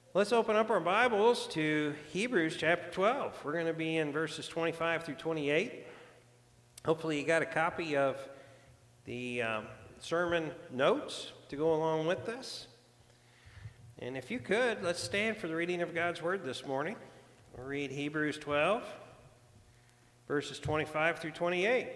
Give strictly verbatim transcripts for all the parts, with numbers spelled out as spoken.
Let's open up our Bibles to Hebrews chapter twelve. We're going to be in verses twenty-five through twenty-eight. Hopefully you got a copy of the um, sermon notes to go along with this. And if you could, let's stand for the reading of God's Word this morning. We'll read Hebrews twelve, verses twenty-five through twenty-eight.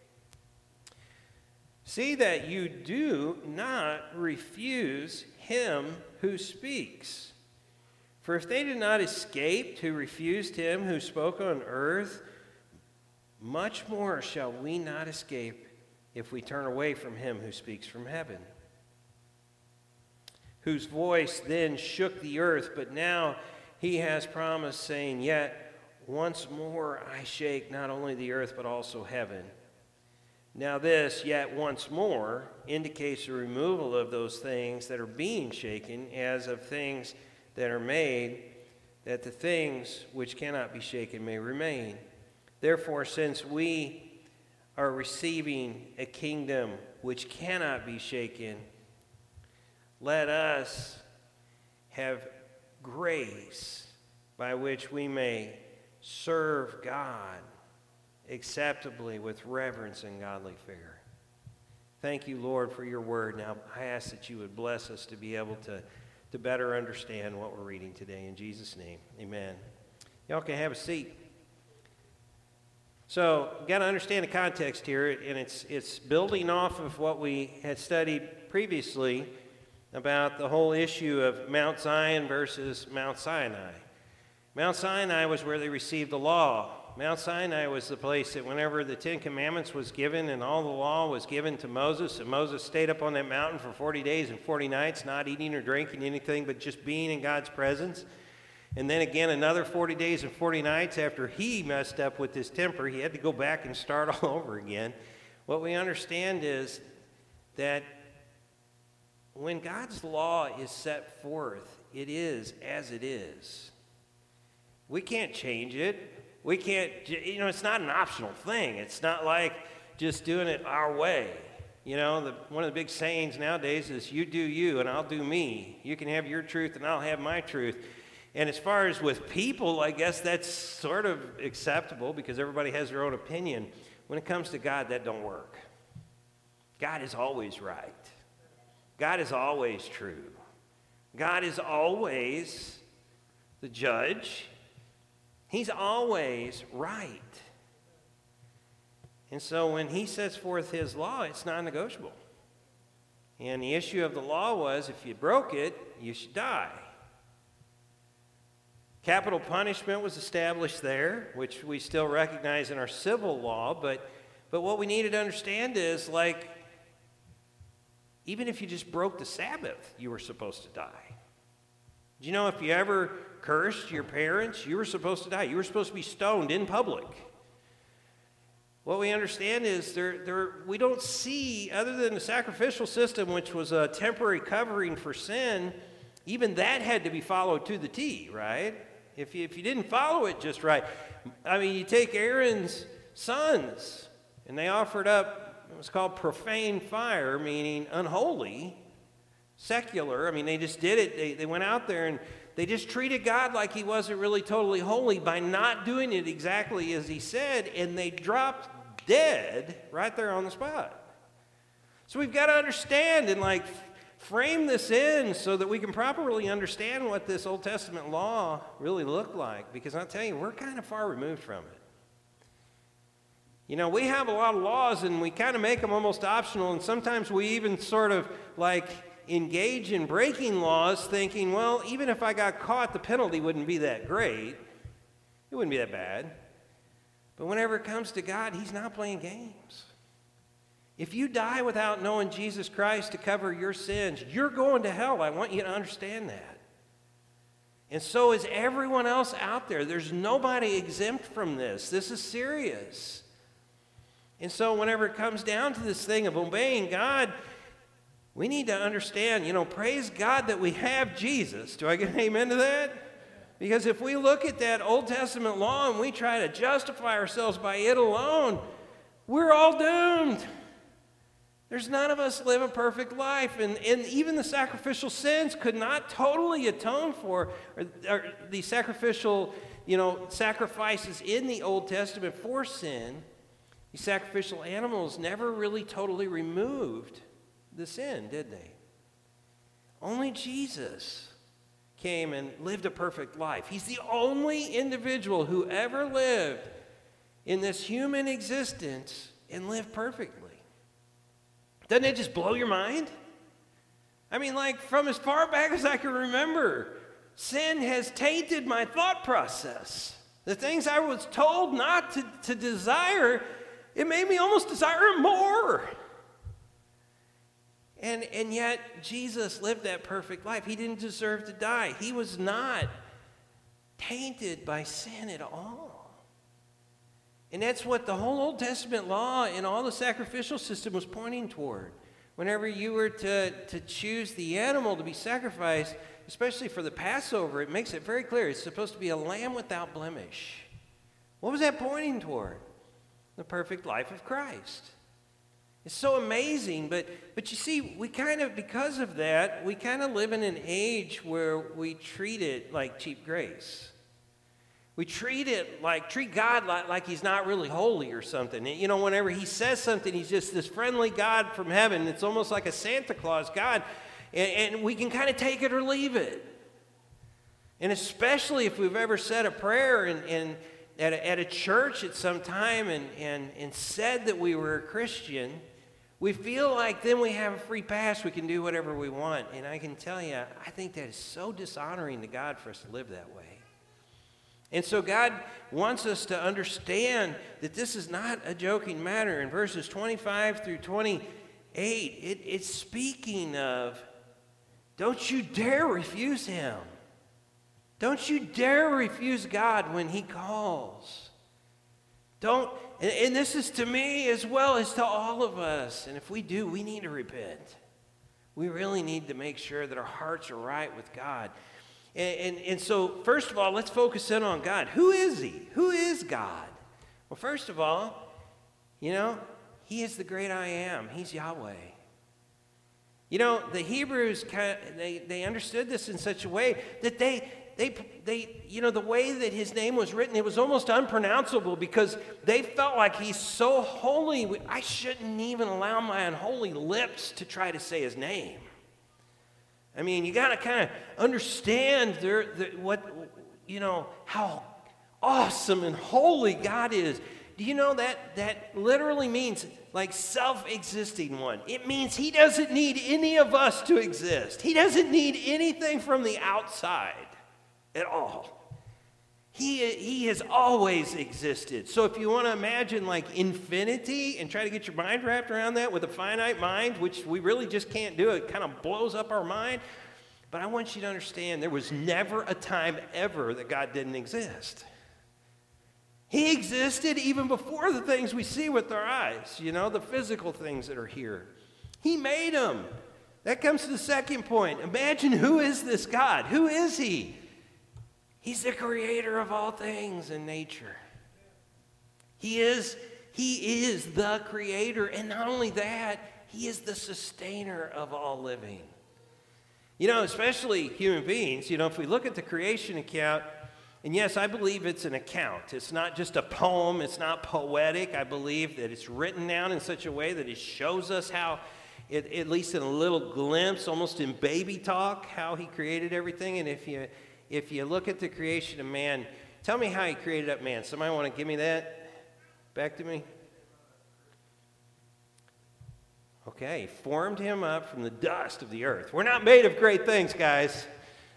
See that you do not refuse him who speaks. For if they did not escape who refused him who spoke on earth, much more shall we not escape if we turn away from him who speaks from heaven. Whose voice then shook the earth, but now he has promised, saying, Yet once more I shake not only the earth but also heaven. Now this, yet once more, indicates the removal of those things that are being shaken, as of things that are made, that the things which cannot be shaken may remain. Therefore, since we are receiving a kingdom which cannot be shaken, let us have grace by which we may serve God acceptably with reverence and godly fear. Thank you, Lord, for your word. Now, I ask that you would bless us to be able to to better understand what we're reading today. In Jesus' name, amen. Y'all can have a seat. So, you got to understand the context here, and it's it's building off of what we had studied previously about the whole issue of Mount Zion versus Mount Sinai. Mount Sinai was where they received the law. Mount Sinai was the place that whenever the Ten Commandments was given and all the law was given to Moses, and Moses stayed up on that mountain for forty days and forty nights, not eating or drinking anything, but just being in God's presence. And then again, another forty days and forty nights after he messed up with his temper, he had to go back and start all over again. What we understand is that when God's law is set forth, it is as it is. We can't change it. We can't, you know, it's not an optional thing. It's not like just doing it our way. You know, the, one of the big sayings nowadays is you do you and I'll do me. You can have your truth and I'll have my truth. And as far as with people, I guess that's sort of acceptable because everybody has their own opinion. When it comes to God, that don't work. God is always right. God is always true. God is always the judge. He's always right. And so when he sets forth his law, it's non-negotiable. And the issue of the law was if you broke it, you should die. Capital punishment was established there, which we still recognize in our civil law. But, but what we needed to understand is, like, even if you just broke the Sabbath, you were supposed to die. Do you know if you ever cursed your parents, you were supposed to die. You were supposed to be stoned in public. What we understand is there, there, we don't see, other than the sacrificial system, which was a temporary covering for sin, even that had to be followed to the T, right? If you, if you didn't follow it just right. I mean, you take Aaron's sons, and they offered up, it was called profane fire, meaning unholy, secular. I mean, they just did it. They, they went out there and they just treated God like he wasn't really totally holy by not doing it exactly as he said, and they dropped dead right there on the spot. So we've got to understand and like frame this in so that we can properly understand what this Old Testament law really looked like, because I'll tell you, we're kind of far removed from it. You know, we have a lot of laws and we kind of make them almost optional, and sometimes we even sort of like engage in breaking laws thinking, well, even if I got caught, the penalty wouldn't be that great. It wouldn't be that bad. But whenever it comes to God, he's not playing games. If you die without knowing Jesus Christ to cover your sins, you're going to hell. I want you to understand that. And so is everyone else out there. There's nobody exempt from this. This is serious. And so whenever it comes down to this thing of obeying God, we need to understand, you know, praise God that we have Jesus. Do I get an amen to that? Because if we look at that Old Testament law and we try to justify ourselves by it alone, we're all doomed. There's none of us live a perfect life, and, and even the sacrificial sins could not totally atone for, or, or the sacrificial, you know, sacrifices in the Old Testament for sin. These sacrificial animals never really totally removed the sin, did they? Only Jesus came and lived a perfect life. He's the only individual who ever lived in this human existence and lived perfectly. Doesn't it just blow your mind? I mean, like, from as far back as I can remember, sin has tainted my thought process. The things I was told not to, to desire, it made me almost desire more. And, and yet, Jesus lived that perfect life. He didn't deserve to die. He was not tainted by sin at all. And that's what the whole Old Testament law and all the sacrificial system was pointing toward. Whenever you were to, to choose the animal to be sacrificed, especially for the Passover, it makes it very clear. It's supposed to be a lamb without blemish. What was that pointing toward? The perfect life of Christ. It's so amazing, but, but you see, we kind of, because of that, we kind of live in an age where we treat it like cheap grace. We treat it like, treat God like, like he's not really holy or something. You know, whenever he says something, he's just this friendly God from heaven. It's almost like a Santa Claus God, and, and we can kind of take it or leave it. And especially if we've ever said a prayer and, and at, a, at a church at some time and, and, and said that we were a Christian, we feel like then we have a free pass, we can do whatever we want. And I can tell you, I think that is so dishonoring to God for us to live that way. And so God wants us to understand that this is not a joking matter. In verses twenty-five through twenty-eight, it, it's speaking of, don't you dare refuse him. Don't you dare refuse God when he calls. Don't, and, and this is to me as well as to all of us. And if we do, we need to repent. We really need to make sure that our hearts are right with God. And, and, and so, first of all, let's focus in on God. Who is he? Who is God? Well, first of all, you know, he is the great I am. He's Yahweh. You know, the Hebrews, they, they understood this in such a way that they, they, they, you know, the way that his name was written, it was almost unpronounceable because they felt like he's so holy, I shouldn't even allow my unholy lips to try to say his name. I mean, you got to kind of understand their, the, what, you know, how awesome and holy God is. Do you know that that literally means like self-existing one? It means he doesn't need any of us to exist. He doesn't need anything from the outside at all. He, he has always existed. So if you want to imagine like infinity and try to get your mind wrapped around that with a finite mind, which we really just can't do, it kind of blows up our mind. But I want you to understand there was never a time ever that God didn't exist. He existed even before the things we see with our eyes, you know, the physical things that are here. He made them. That comes to the second point. Imagine, who is this God? Who is he? He's the creator of all things in nature. He is, he is the creator. And not only that, he is the sustainer of all living. You know, especially human beings, you know, if we look at the creation account, and yes, I believe it's an account. It's not just a poem. It's not poetic. I believe that it's written down in such a way that it shows us how, it, at least in a little glimpse, almost in baby talk, how he created everything. And if you If you look at the creation of man, tell me how he created up man. Somebody want to give me that back to me? Okay, he formed him up from the dust of the earth. We're not made of great things, guys.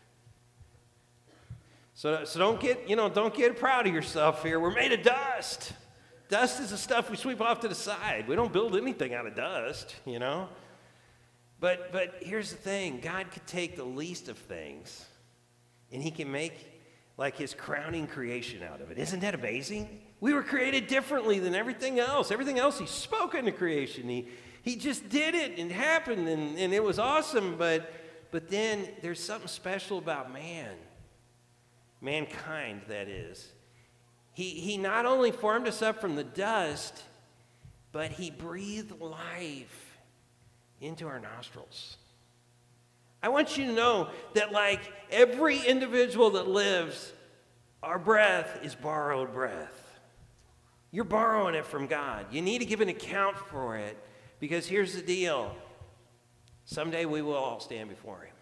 So, so don't get, you know, don't get proud of yourself here. We're made of dust. Dust is the stuff we sweep off to the side. We don't build anything out of dust, you know. But but here's the thing. God could take the least of things, and he can make like his crowning creation out of it. Isn't that amazing? We were created differently than everything else. Everything else, he spoke into creation. He, he just did it and it happened, and, and it was awesome. But, but then there's something special about man. Mankind, that is. He, he not only formed us up from the dust, but he breathed life into our nostrils. I want you to know that like every individual that lives, our breath is borrowed breath. You're borrowing it from God. You need to give an account for it, because here's the deal. Someday we will all stand before him.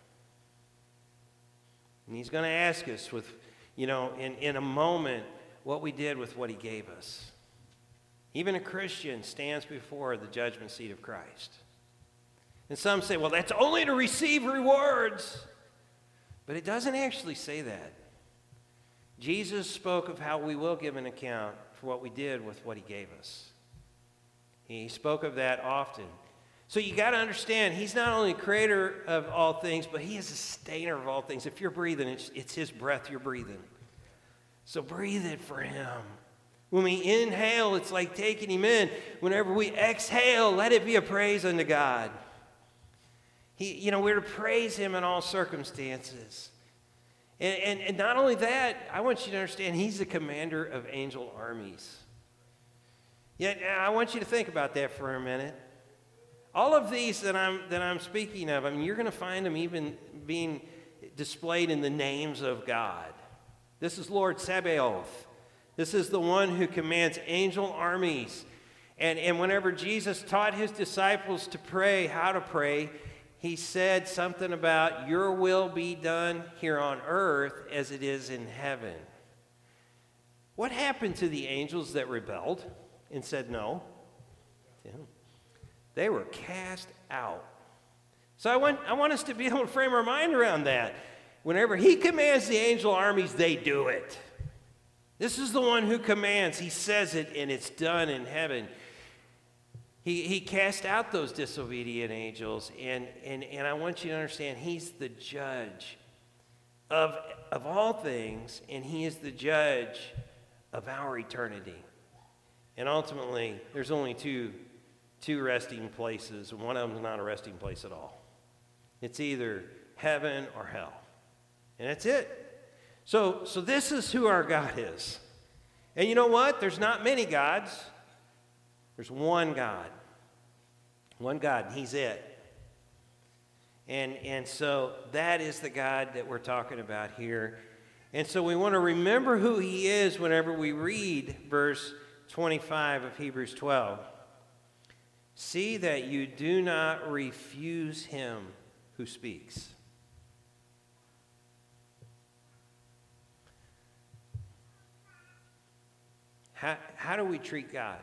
And he's going to ask us with, you know, in, in a moment, what we did with what he gave us. Even a Christian stands before the judgment seat of Christ. And some say, well, that's only to receive rewards. But it doesn't actually say that. Jesus spoke of how we will give an account for what we did with what he gave us. He spoke of that often. So you got to understand, he's not only creator of all things, but he is a sustainer of all things. If you're breathing, it's, it's his breath you're breathing. So breathe it for him. When we inhale, it's like taking him in. Whenever we exhale, let it be a praise unto God. He, you know, we're to praise him in all circumstances. And, and, and not only that, I want you to understand, he's the commander of angel armies. Yet, I want you to think about that for a minute. All of these that I'm, that I'm speaking of, I mean, you're going to find them even being displayed in the names of God. This is Lord Sabaoth. This is the one who commands angel armies. And, and whenever Jesus taught his disciples to pray, how to pray, he said something about your will be done here on earth as it is in heaven. What happened to the angels that rebelled and said no? Yeah. They were cast out. So I want, I want us to be able to frame our mind around that. Whenever he commands the angel armies, they do it. This is the one who commands. He says it, and it's done in heaven. He, he cast out those disobedient angels, and, and, and I want you to understand, he's the judge of, of all things, and he is the judge of our eternity. And ultimately, there's only two, two resting places, and one of them is not a resting place at all. It's either heaven or hell. And that's it. So, so this is who our God is. And you know what? There's not many gods. There's one God. One God, and he's it. And, and so that is the God that we're talking about here. And so we want to remember who he is whenever we read verse twenty-five of Hebrews twelve. See that you do not refuse him who speaks. How, how do we treat God?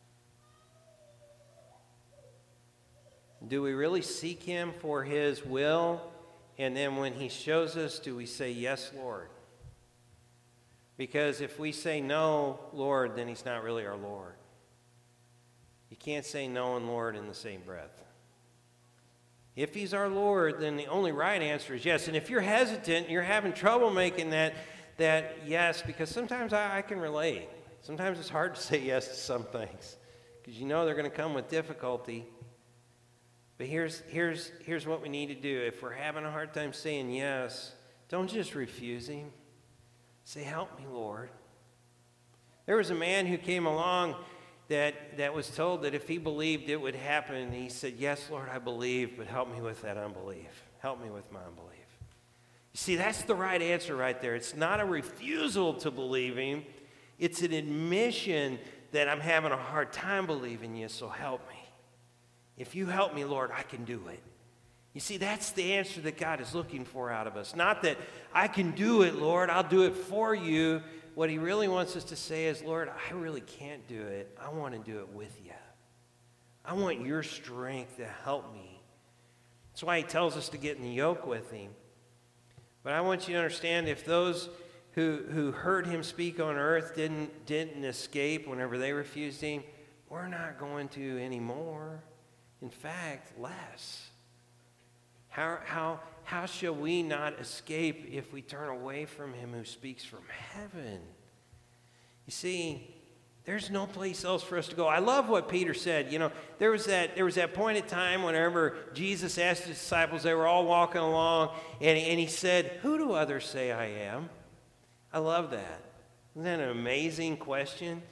Do we really seek him for his will? And then when he shows us, do we say, yes, Lord? Because if we say no, Lord, then he's not really our Lord. You can't say no and Lord in the same breath. If he's our Lord, then the only right answer is yes. And if you're hesitant, you're having trouble making that, that yes, because sometimes I, I can relate. Sometimes it's hard to say yes to some things because you know they're going to come with difficulty. But here's, here's, here's what we need to do. If we're having a hard time saying yes, don't just refuse him. Say, help me, Lord. There was a man who came along that, that was told that if he believed it would happen, and he said, yes, Lord, I believe, but help me with that unbelief. Help me with my unbelief. You see, that's the right answer right there. It's not a refusal to believe him. It's an admission that I'm having a hard time believing you, so help me. If you help me, Lord, I can do it. You see, that's the answer that God is looking for out of us. Not that I can do it, Lord, I'll do it for you. What he really wants us to say is, Lord, I really can't do it. I want to do it with you. I want your strength to help me. That's why he tells us to get in the yoke with him. But I want you to understand, if those who, who heard him speak on earth didn't, didn't escape whenever they refused him, we're not going to anymore. In fact, less. How, how, how shall we not escape if we turn away from him who speaks from heaven? You see, there's no place else for us to go. I love what Peter said. You know, there was that, there was that point in time whenever Jesus asked his disciples, they were all walking along, and, and he said, who do others say I am? I love that. Isn't that an amazing question?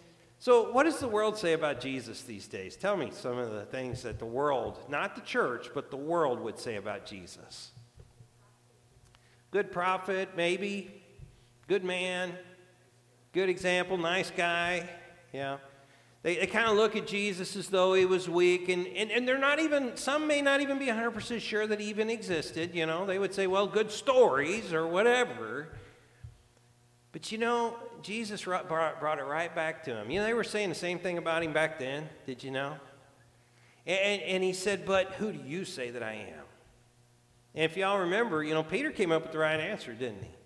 So what does the world say about Jesus these days? Tell me some of the things that the world, not the church, but the world would say about Jesus. Good prophet, maybe. Good man. Good example, nice guy. Yeah. They, they kind of look at Jesus as though he was weak, and, and, and they're not even, some may not even be one hundred percent sure that he even existed, you know. They would say, well, good stories or whatever. But you know, Jesus brought, brought it right back to him. You know, they were saying the same thing about him back then, did you know? And, and he said, but who do you say that I am? And if y'all remember, you know, Peter came up with the right answer, didn't he?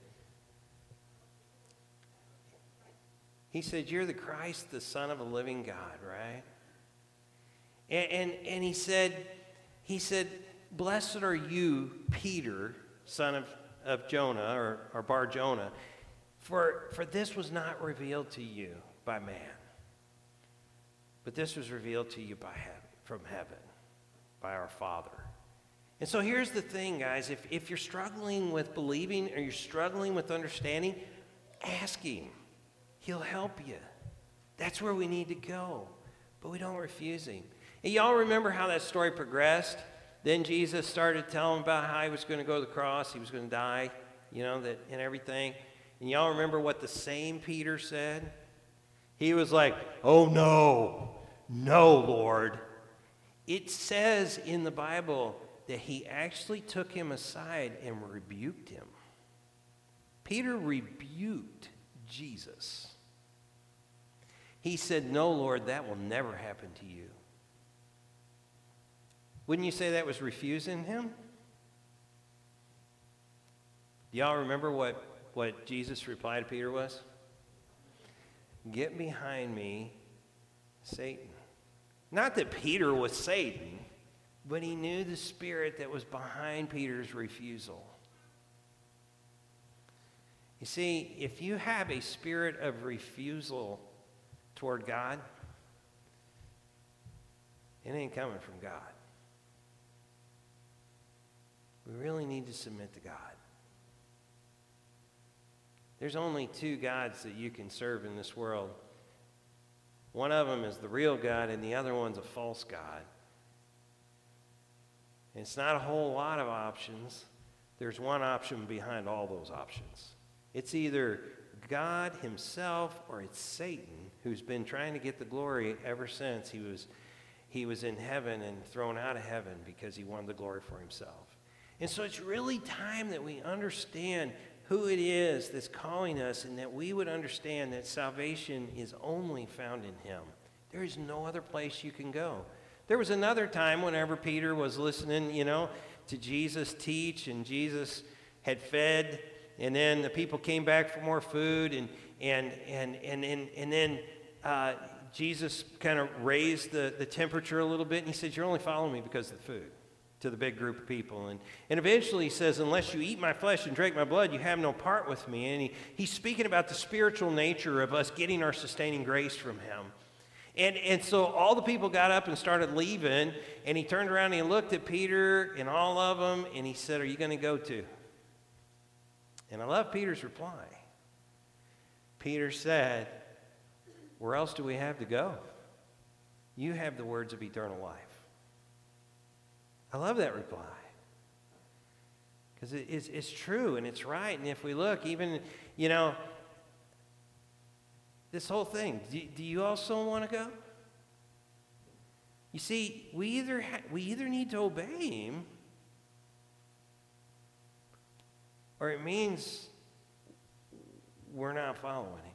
He said, you're the Christ, the Son of a living God, right? And, and, and he said, he said, blessed are you, Peter, son of, of Jonah, or, or Bar Jonah, for, for this was not revealed to you by man, but this was revealed to you by heaven, from heaven, by our Father. And so here's the thing, guys. If, if you're struggling with believing or you're struggling with understanding, ask him. He'll help you. That's where we need to go. But we don't refuse him. And y'all remember how that story progressed? Then Jesus started telling about how he was going to go to the cross. He was going to die, you know, that and everything. And y'all remember what the same Peter said? He was like, oh, no, no, Lord. It says in the Bible that he actually took him aside and rebuked him. Peter rebuked Jesus. He said, no, Lord, that will never happen to you. Wouldn't you say that was refusing him? Do y'all remember what, what Jesus' reply to Peter was? Get behind me, Satan. Not that Peter was Satan, but he knew the spirit that was behind Peter's refusal. You see, if you have a spirit of refusal toward God, it ain't coming from God. We really need to submit to God. There's only two gods that you can serve in this world. One of them is the real God, and the other one's a false God. And it's not a whole lot of options. There's one option behind all those options. It's either God himself or it's Satan, who's been trying to get the glory ever since he was, he was in heaven and thrown out of heaven because he wanted the glory for himself. And so it's really time that we understand who it is that's calling us, and that we would understand that salvation is only found in him. There is no other place you can go. There was another time whenever Peter was listening, you know, to Jesus teach, and Jesus had fed, and then the people came back for more food, and and and and and, and then uh, Jesus kind of raised the, the temperature a little bit, and he said, you're only following me because of the food, to the big group of people. And, and eventually he says, unless you eat my flesh and drink my blood, you have no part with me. And he, he's speaking about the spiritual nature of us getting our sustaining grace from him. And, and so all the people got up and started leaving, and he turned around and he looked at Peter and all of them, and he said, are you going to go too? And I love Peter's reply. Peter said, where else do we have to go? You have the words of eternal life. I love that reply, because it, it's, it's true and it's right. And if we look, even, you know, this whole thing, do, do you also want to go? You see, we either, ha- we either need to obey him, or it means we're not following him.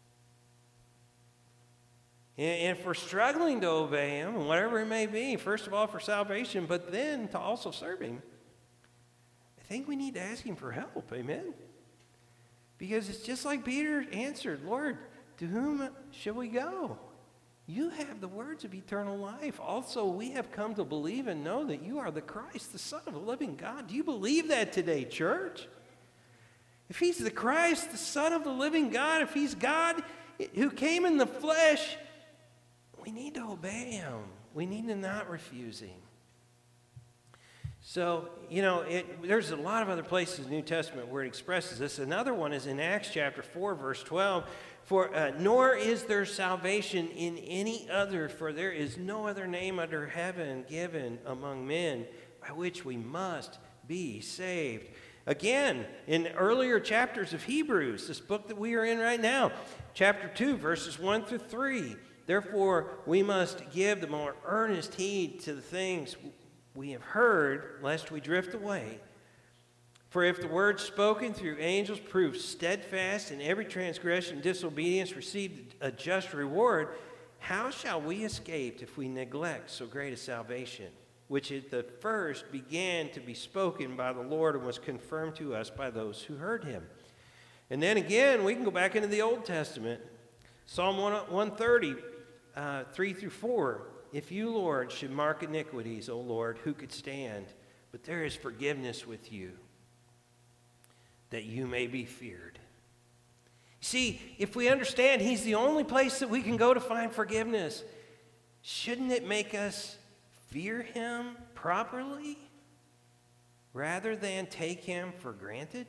And if we're struggling to obey him, and whatever it may be, first of all for salvation, but then to also serve him, I think we need to ask him for help, amen? Because it's just like Peter answered, Lord, to whom shall we go? You have the words of eternal life. Also, we have come to believe and know that you are the Christ, the Son of the living God. Do you believe that today, church? If he's the Christ, the Son of the living God, if he's God who came in the flesh, we need to obey him. We need to not refuse him. So, you know, it, there's a lot of other places in the New Testament where it expresses this. Another one is in Acts chapter four, verse twelve. For uh, nor is there salvation in any other, for there is no other name under heaven given among men by which we must be saved. Again, in earlier chapters of Hebrews, this book that we are in right now, chapter two, verses one through three. Therefore, we must give the more earnest heed to the things we have heard, lest we drift away. For if the word spoken through angels proved steadfast, and every transgression and disobedience received a just reward, how shall we escape if we neglect so great a salvation, which at the first began to be spoken by the Lord and was confirmed to us by those who heard him? And then again, we can go back into the Old Testament. Psalm one thirty, uh, three through four. If you, Lord, should mark iniquities, O Lord, who could stand? But there is forgiveness with you, that you may be feared. See, if we understand he's the only place that we can go to find forgiveness, shouldn't it make us fear him properly rather than take him for granted?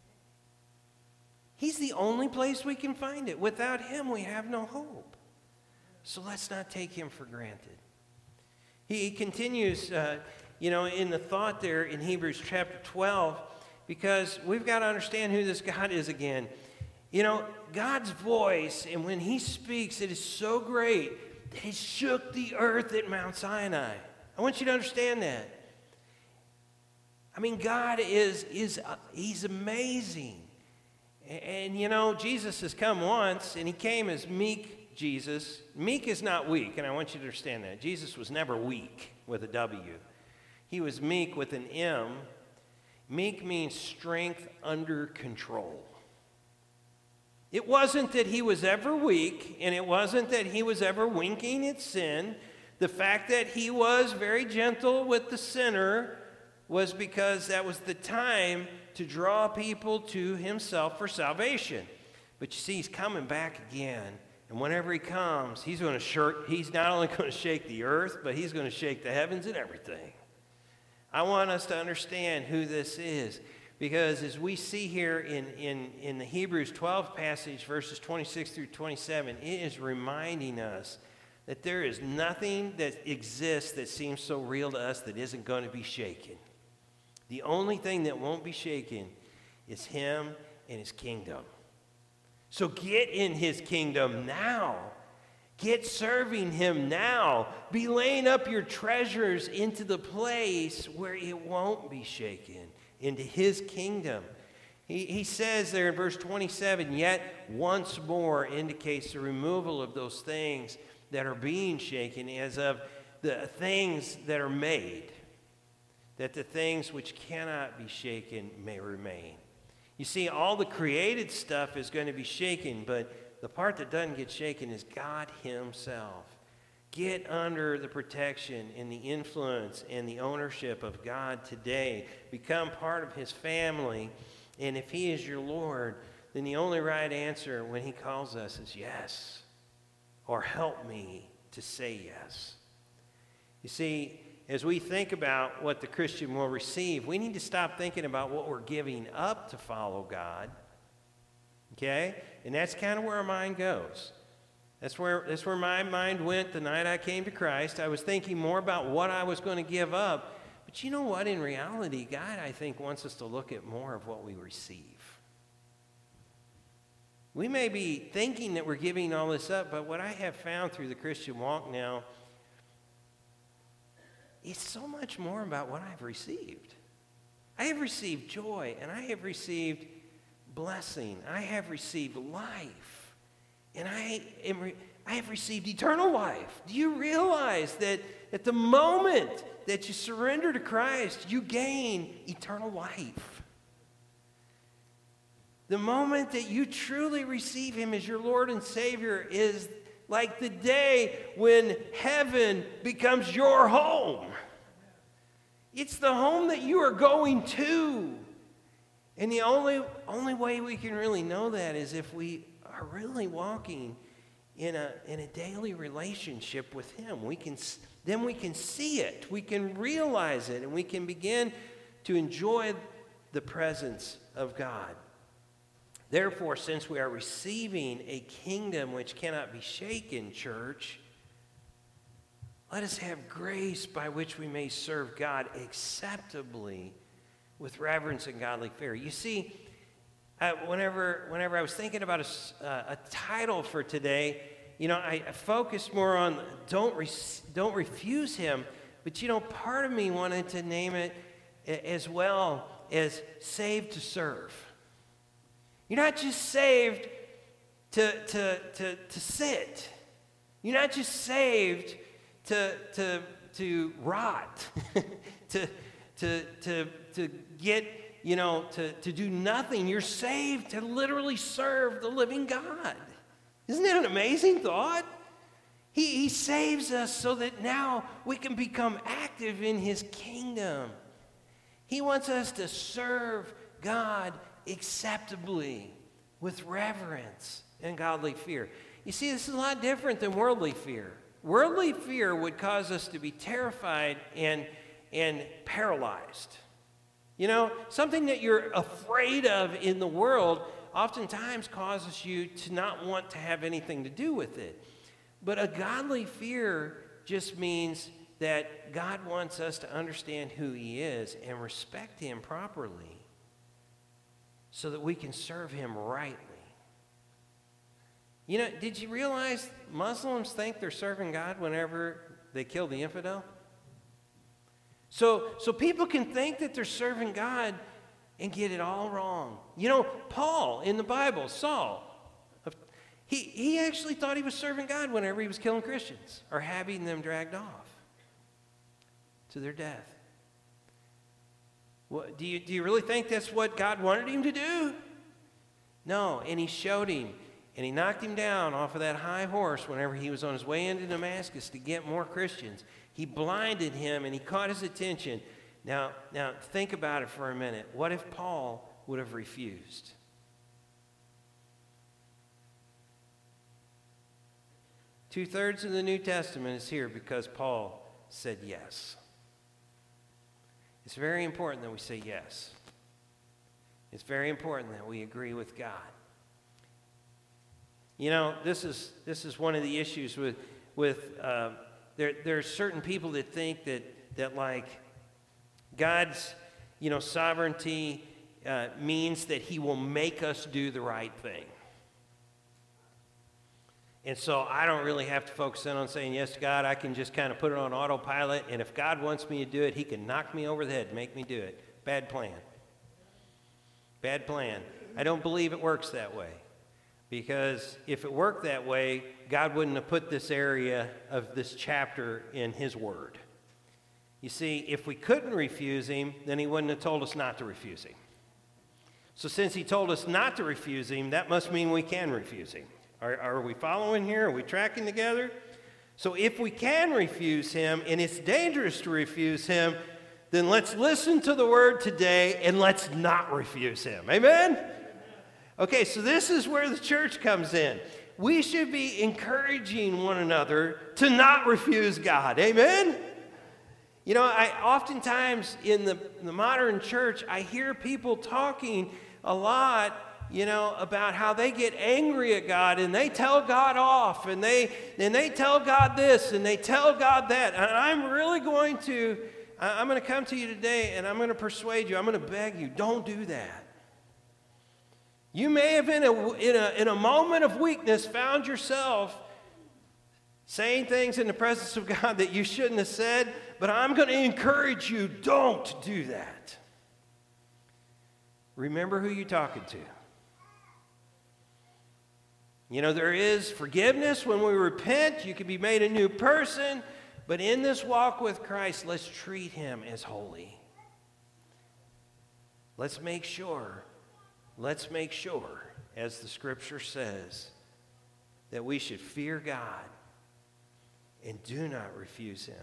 He's the only place we can find it. Without him, we have no hope. So let's not take him for granted. He continues, uh, you know, in the thought there in Hebrews chapter twelve, because we've got to understand who this God is again. You know, God's voice, and when he speaks, it is so great that it shook the earth at Mount Sinai. I want you to understand that. I mean, God is, is uh, he's amazing. And, and, you know, Jesus has come once, and he came as meek Jesus. Meek is not weak, and I want you to understand that. Jesus was never weak with a W. He was meek with an M. Meek means strength under control. It wasn't that he was ever weak, and it wasn't that he was ever winking at sin. The fact that he was very gentle with the sinner was because that was the time to draw people to himself for salvation. But you see, he's coming back again. And whenever he comes, he's going to shirk, he's not only going to shake the earth, but he's going to shake the heavens and everything. I want us to understand who this is, because as we see here in, in, in the Hebrews twelve passage, verses twenty-six through twenty-seven, it is reminding us that there is nothing that exists that seems so real to us that isn't going to be shaken. The only thing that won't be shaken is him and his kingdom. So get in his kingdom now. Get serving him now. Be laying up your treasures into the place where it won't be shaken, into his kingdom. He, he says there in verse twenty-seven, yet once more indicates the removal of those things that are being shaken as of the things that are made, that the things which cannot be shaken may remain. You see, all the created stuff is going to be shaken, but the part that doesn't get shaken is God himself. Get under the protection and the influence and the ownership of God today. Become part of his family. And if he is your Lord, then the only right answer when he calls us is yes. Or help me to say yes. You see, as we think about what the Christian will receive, we need to stop thinking about what we're giving up to follow God. Okay? And that's kind of where our mind goes. That's where, that's where my mind went the night I came to Christ. I was thinking more about what I was going to give up. But you know what? In reality, God, I think, wants us to look at more of what we receive. We may be thinking that we're giving all this up, but what I have found through the Christian walk now, it's so much more about what I've received. I have received joy, and I have received blessing. I have received life, and I am re- I have received eternal life. Do you realize that at the moment that you surrender to Christ, you gain eternal life? The moment that you truly receive him as your Lord and Savior is like the day when heaven becomes your home. It's the home that you are going to. And the only, only way we can really know that is if we are really walking in a, in a daily relationship with him. We can, then we can see it, we can realize it, and we can begin to enjoy the presence of God. Therefore, since we are receiving a kingdom which cannot be shaken, church, let us have grace by which we may serve God acceptably with reverence and godly fear. You see, uh, whenever, whenever I was thinking about a, uh, a title for today, you know, I, I focused more on don't, re- don't refuse him, but, you know, part of me wanted to name it as well as saved to serve. You're not just saved to, to, to, to sit. You're not just saved to, to, to rot, to, to, to, to get, you know, to, to do nothing. You're saved to literally serve the living God. Isn't that an amazing thought? He, he saves us so that now we can become active in his kingdom. He wants us to serve God acceptably with reverence and godly fear. You see, this is a lot different than worldly fear. Worldly fear would cause us to be terrified and, and paralyzed. You know, something that you're afraid of in the world oftentimes causes you to not want to have anything to do with it. But a godly fear just means that God wants us to understand who he is and respect him properly so that we can serve him rightly. You know, did you realize Muslims think they're serving God whenever they kill the infidel? So, so people can think that they're serving God and get it all wrong. You know, Paul in the Bible, Saul, he, he actually thought he was serving God whenever he was killing Christians or having them dragged off to their death. What, do you, do you really think that's what God wanted him to do? No, and he showed him, and he knocked him down off of that high horse whenever he was on his way into Damascus to get more Christians. He blinded him, and he caught his attention. Now, now think about it for a minute. What if Paul would have refused? Two-thirds of the New Testament is here because Paul said yes. It's very important that we say yes. It's very important that we agree with God. You know, this is this is one of the issues with with uh, there. There are certain people that think that that like God's you know sovereignty uh, means that He will make us do the right thing. And so I don't really have to focus in on saying yes to God. I can just kind of put it on autopilot, and if God wants me to do it, He can knock me over the head and make me do it. Bad plan. Bad plan. I don't believe it works that way. Because if it worked that way, God wouldn't have put this area of this chapter in His Word. You see, if we couldn't refuse Him, then He wouldn't have told us not to refuse Him. So since He told us not to refuse Him, that must mean we can refuse Him. Are, are we following here? Are we tracking together? So if we can refuse Him, and it's dangerous to refuse Him, then let's listen to the Word today, and let's not refuse Him. Amen? Okay, so this is where the church comes in. We should be encouraging one another to not refuse God. Amen? You know, I oftentimes in the, in the modern church, I hear people talking a lot, you know, about how they get angry at God and they tell God off and they and they tell God this and they tell God that. And I'm really going to, I'm going to come to you today and I'm going to persuade you, I'm going to beg you, don't do that. You may have in a, in a, in a moment of weakness found yourself saying things in the presence of God that you shouldn't have said, but I'm going to encourage you, don't do that. Remember who you're talking to. You know, there is forgiveness when we repent. You can be made a new person. But in this walk with Christ, let's treat Him as holy. Let's make sure, let's make sure, as the Scripture says, that we should fear God and do not refuse Him.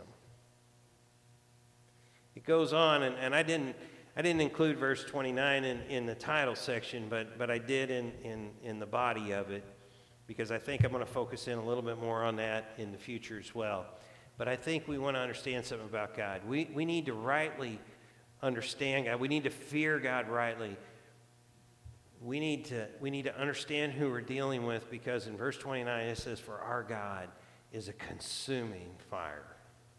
It goes on, and, and I didn't I didn't include verse twenty-nine in, in the title section, but, but I did in, in, in the body of it, because I think I'm going to focus in a little bit more on that in the future as well. But I think we want to understand something about God. We, we need to rightly understand God. We need to fear God rightly. We need to, we need to understand who we're dealing with, because in verse twenty-nine it says, "For our God is a consuming fire."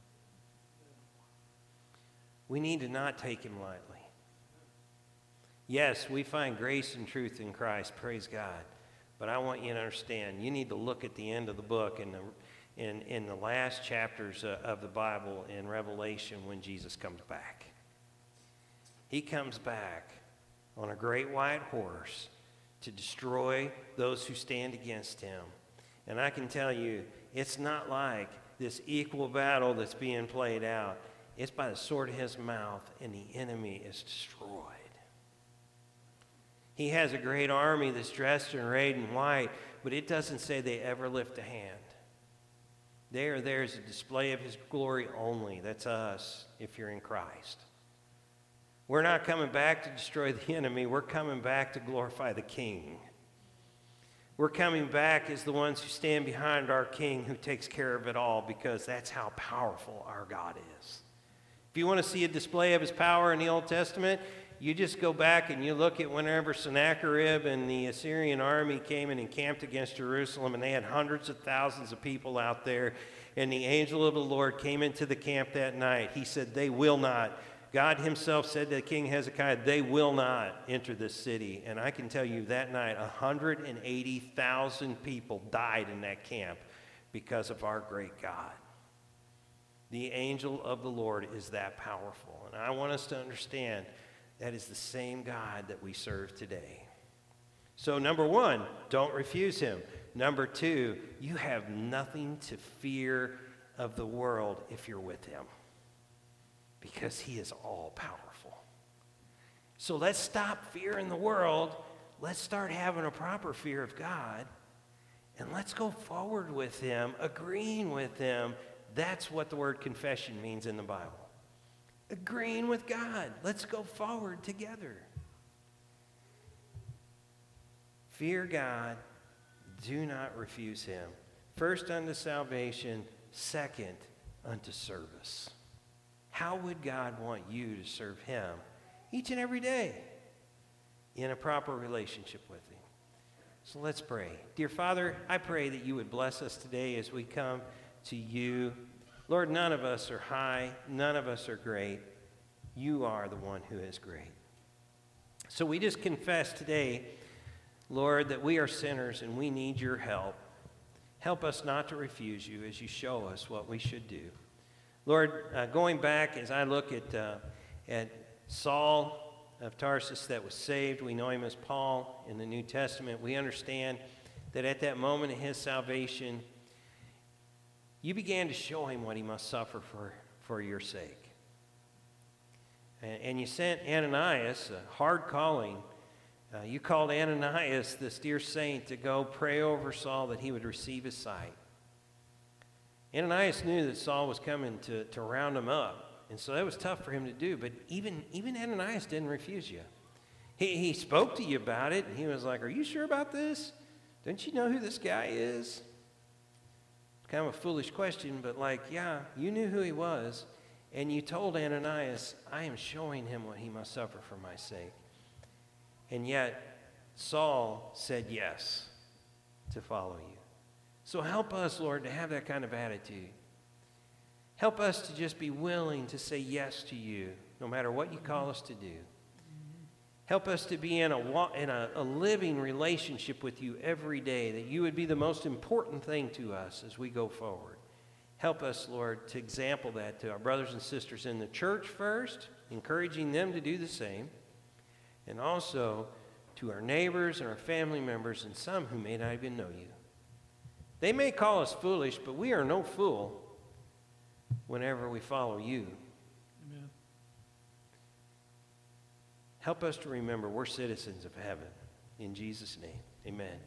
We need to not take him lightly. Yes, we find grace and truth in Christ, praise God. But I want you to understand, you need to look at the end of the book and the In, in the last chapters uh, of the Bible in Revelation when Jesus comes back. He comes back on a great white horse to destroy those who stand against him. And I can tell you, it's not like this equal battle that's being played out. It's by the sword of his mouth, and the enemy is destroyed. He has a great army that's dressed in red and white, but it doesn't say they ever lift a hand. There, there's a display of his glory only. That's us, if you're in Christ. We're not coming back to destroy the enemy. We're coming back to glorify the King. We're coming back as the ones who stand behind our King, who takes care of it all, because that's how powerful our God is. If you want to see a display of his power in the Old Testament, you just go back and you look at whenever Sennacherib and the Assyrian army came and encamped against Jerusalem, and they had hundreds of thousands of people out there, and the angel of the Lord came into the camp that night. He said, "They will not." God himself said to King Hezekiah, "They will not enter this city." And I can tell you that night, one hundred eighty thousand people died in that camp because of our great God. The angel of the Lord is that powerful. And I want us to understand that is the same God that we serve today. So number one, don't refuse him. Number two, you have nothing to fear of the world if you're with him, because he is all powerful. So let's stop fearing the world. Let's start having a proper fear of God, and let's go forward with him, agreeing with him. That's what the word confession means in the Bible. Agreeing with God. Let's go forward together. Fear God. Do not refuse him. First unto salvation. Second unto service. How would God want you to serve him each and every day in a proper relationship with him? So let's pray. Dear Father, I pray that you would bless us today as we come to you. Lord, none of us are high. None of us are great. You are the one who is great. So we just confess today, Lord, that we are sinners and we need your help. Help us not to refuse you as you show us what we should do. Lord, uh, going back as I look at, uh, at Saul of Tarsus that was saved, we know him as Paul in the New Testament. We understand that at that moment of his salvation, you began to show him what he must suffer for, for your sake. And, and you sent Ananias, a hard calling. Uh, you called Ananias, this dear saint, to go pray over Saul that he would receive his sight. Ananias knew that Saul was coming to, to round him up, and so that was tough for him to do. But even, even Ananias didn't refuse you. He, he spoke to you about it, and he was like, "Are you sure about this? Don't you know who this guy is?" Kind of a foolish question, but like, yeah, you knew who he was, and you told Ananias, "I am showing him what he must suffer for my sake." And yet, Saul said yes to follow you. So help us, Lord, to have that kind of attitude. Help us to just be willing to say yes to you, no matter what you call us to do. Help us to be in a, in a, a living relationship with you every day, that you would be the most important thing to us as we go forward. Help us, Lord, to example that to our brothers and sisters in the church first, encouraging them to do the same, and also to our neighbors and our family members and some who may not even know you. They may call us foolish, but we are no fool whenever we follow you. Amen. Help us to remember we're citizens of heaven. In Jesus' name, amen.